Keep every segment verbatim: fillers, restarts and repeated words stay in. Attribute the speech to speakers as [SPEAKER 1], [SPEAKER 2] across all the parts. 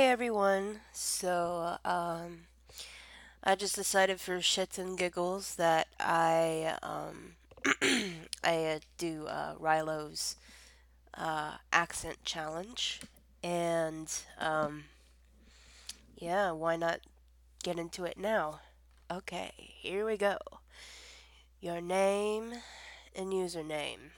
[SPEAKER 1] everyone. So, um, I just decided for shits and giggles that I um I uh, do uh, Rilo's uh, accent challenge, and um, yeah, why not get into it now? Okay, here we go. Your name and username.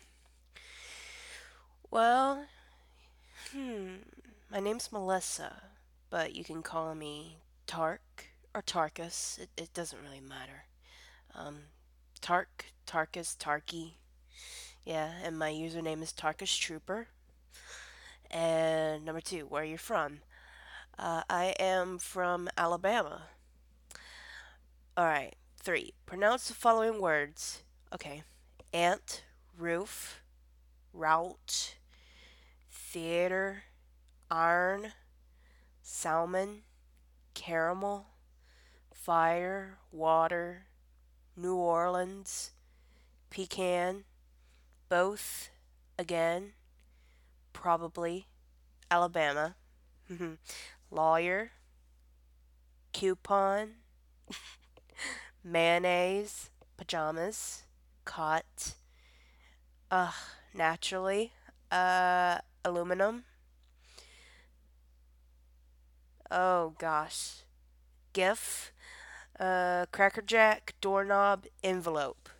[SPEAKER 1] Well, hmm, my name's Melissa, but you can call me Tark or Tarkus. It, it doesn't really matter. Um, Tark, Tarkus, Tarky. Yeah, and my username is Tarkus Trooper. And number two, where are you from? Uh, I am from Alabama. All right. Three, pronounce the following words. Okay. Ant, roof, route, theater, iron, salmon, caramel, fire, water, New Orleans, pecan, both, again, probably, Alabama, lawyer, coupon, mayonnaise, pajamas, cot, uh, naturally, uh, aluminum, oh gosh, gif, uh, crackerjack, doorknob, envelope.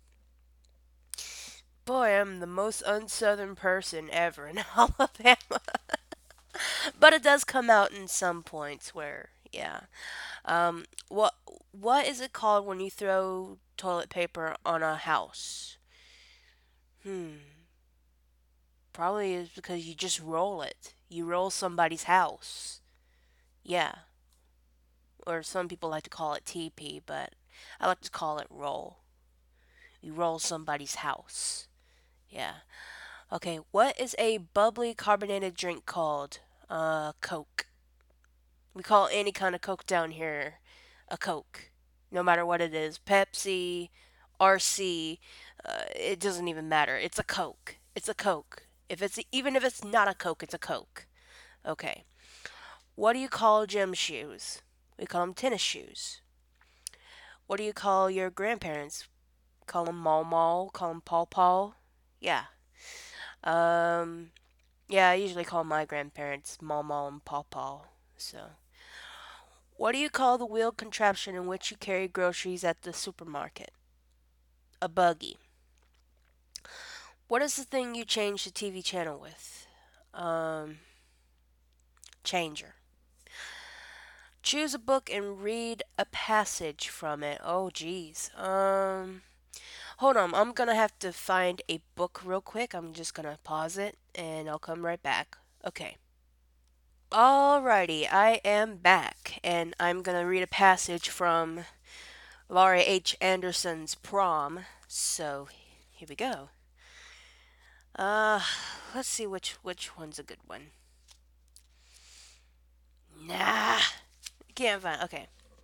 [SPEAKER 1] Boy, I'm the most unsouthern person ever in Alabama. But it does come out in some points where, yeah. Um, what what is it called when you throw toilet paper on a house? Hmm. Probably is because you just roll it. You roll somebody's house. Yeah. Or some people like to call it T P, but I like to call it roll. You roll somebody's house. Yeah. Okay, what is a bubbly carbonated drink called? Uh, Coke. We call any kind of Coke down here a Coke, no matter what it is. Pepsi, R C, uh, it doesn't even matter. It's a Coke. It's a Coke. If it's even if it's not a Coke, it's a Coke. Okay. What do you call gym shoes? We call them tennis shoes. What do you call your grandparents? Call them Maw Maw. Call them Paw Paw. Yeah. Um. Yeah, I usually call my grandparents Maw Maw and Paw Paw. So. What do you call the wheeled contraption in which you carry groceries at the supermarket? A buggy. What is the thing you change the T V channel with? Um, changer. Choose a book and read a passage from it. Oh, geez. Um, hold on. I'm gonna have to find a book real quick. I'm just gonna pause it and I'll come right back. Okay. Alrighty, I am back and I'm gonna read a passage from Laura H. Anderson's Prom. So here we go. Uh, let's see which which one's a good one. Nah, can't find. Okay.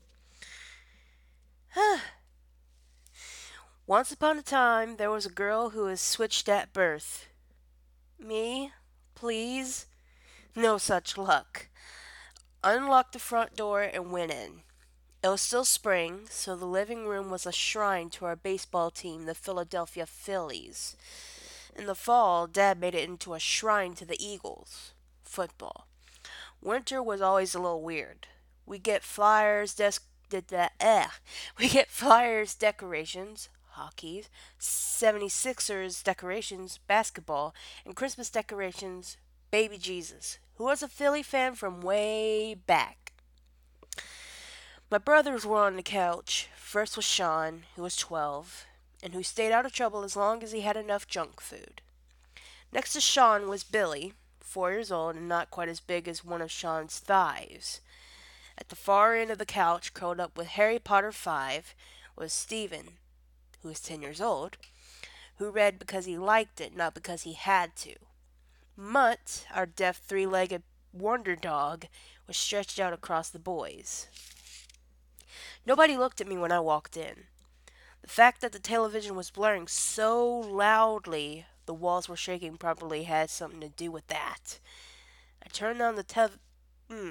[SPEAKER 1] Once upon a time, there was a girl who was switched at birth. Me, please, no such luck. Unlocked the front door and went in. It was still spring, so the living room was a shrine to our baseball team, the Philadelphia Phillies. In the fall, Dad made it into a shrine to the Eagles. Football. Winter was always a little weird. We get flyers, desk, did that, eh. We get flyers, decorations, hockey, seventy-sixers decorations, basketball, and Christmas decorations, baby Jesus, who was a Philly fan from way back. My brothers were on the couch. First was Sean, who was twelve, and who stayed out of trouble as long as he had enough junk food. Next to Sean was Billy, four years old and not quite as big as one of Sean's thighs. At the far end of the couch, curled up with Harry Potter five, was Stephen, who was ten years old, who read because he liked it, not because he had to. Mutt, our deaf three legged wonder dog, was stretched out across the boys. Nobody looked at me when I walked in. The fact that the television was blaring so loudly the walls were shaking probably had something to do with that. I turned on the tev- mm.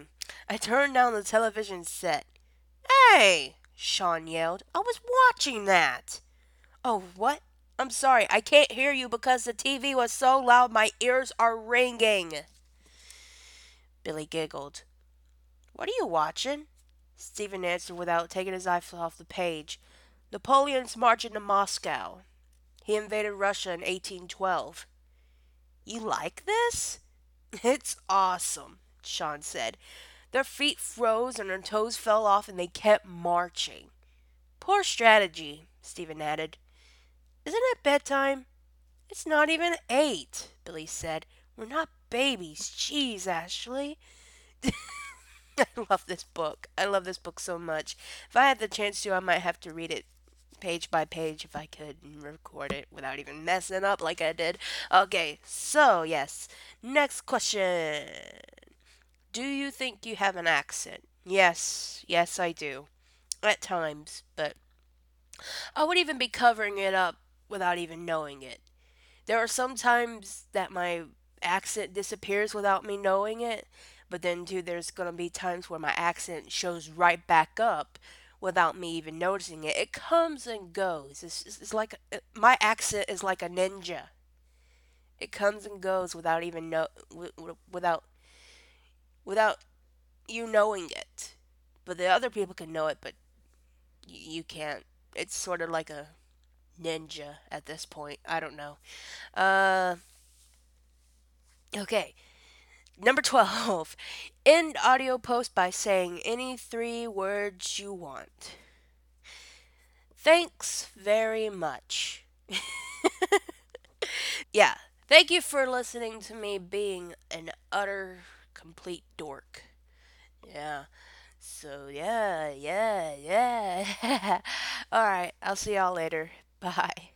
[SPEAKER 1] I turned down the television set. Hey! Sean yelled. I was watching that. Oh, what? I'm sorry, I can't hear you because the T V was so loud my ears are ringing. Billy giggled. What are you watching? Stephen answered without taking his eyes off the page. Napoleon's march into Moscow. He invaded Russia in eighteen twelve. You like this? It's awesome, Sean said. Their feet froze and their toes fell off and they kept marching. Poor strategy, Stephen added. Isn't it bedtime? It's not even eight, Billy said. We're not babies. Jeez, Ashley. I love this book. I love this book so much. If I had the chance to, I might have to read it page by page if I could and record it without even messing up like I did. Okay, so yes. Next question. Do you think you have an accent? Yes, yes, I do. At times, but I would even be covering it up without even knowing it. There are some times that my accent disappears without me knowing it, but then too there's gonna be times where my accent shows right back up without me even noticing it. It comes and goes. It's, it's, it's like uh, my accent is like a ninja. It comes and goes without even know w- w- without without you knowing it. But the other people can know it, but y- you can't. It's sort of like a ninja at this point. I don't know. Uh, okay. Number twelve. End audio post by saying any three words you want. Thanks very much. Yeah. Thank you for listening to me being an utter complete dork. Yeah. So, yeah, yeah, yeah. All right. I'll see y'all later. Bye.